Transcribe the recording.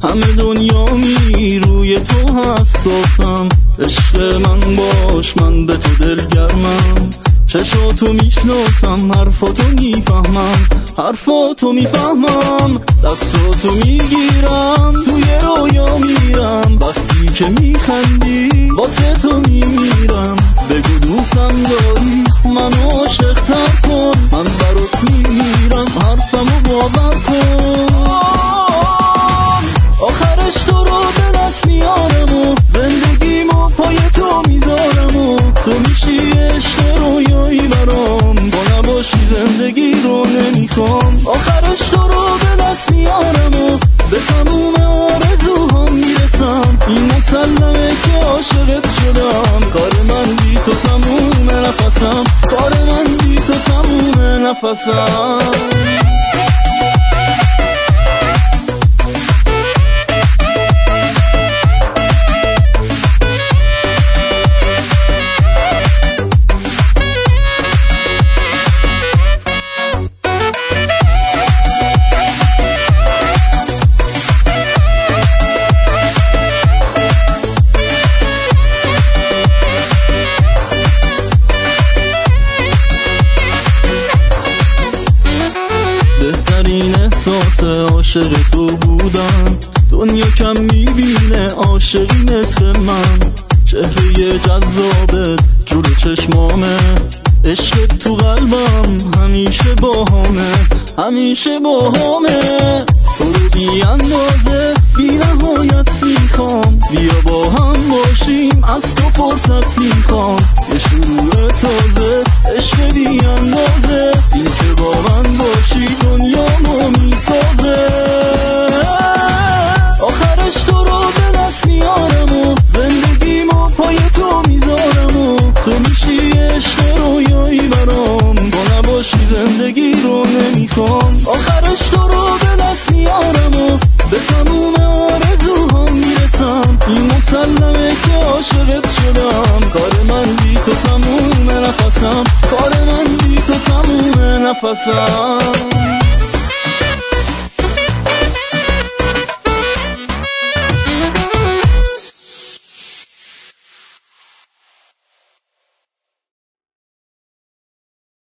همه دنیا روی تو حساسم. عشق من باش، من به تو دلگرمم. چشاتو میشناسم، حرفاتو میفهمم، حرفاتو میفهمم. دستاتو میگیرم، توی رویا میرم. وقتی که میخندی واسه تو میمیرم. بگو دوستم داری، منو عاشق‌تر کن. من برات میمیرم، حرفمو باور کن. آخرش تو رو به دست میارم و زندگیمو پای تو میذارم و تو میشی عشق رویایی برام. با نباشی زندگی رو نمیخوام. آخرش تو رو به دست میارم و به تموم آرزوهام میرسم. این مسلمه که عاشقت شدم. کار من بی تو تموم نفسم، کار من بی تو تموم نفسم. بهترین احساس عاشق تو بودم. دنیا کم میبینه عاشقی مثل من. چهره جذابت جلو چشمامه. عشق تو قلبم همیشه باهامه، همیشه باهامه. تو رو بی اندازه بی نهایت میخوام. بیا با هم باشیم، از تو فرصت میخوام. یه شروع تازه، عشق بی اندازه. این که با من باشی دنیامو میسازه. آخرش تو رو به دست میارم و زندگیمو پای تو میذارم و تو میشی عشق رویایی برام. با نباشی زندگی رو نمیخوام. آخرش تو رو به دست میارم و به تموم آرزوهام میرسم. این مسلمه که عاشقت شدم. کار من بی تو تموم نفسم، کار من بی تو تموم نفسم.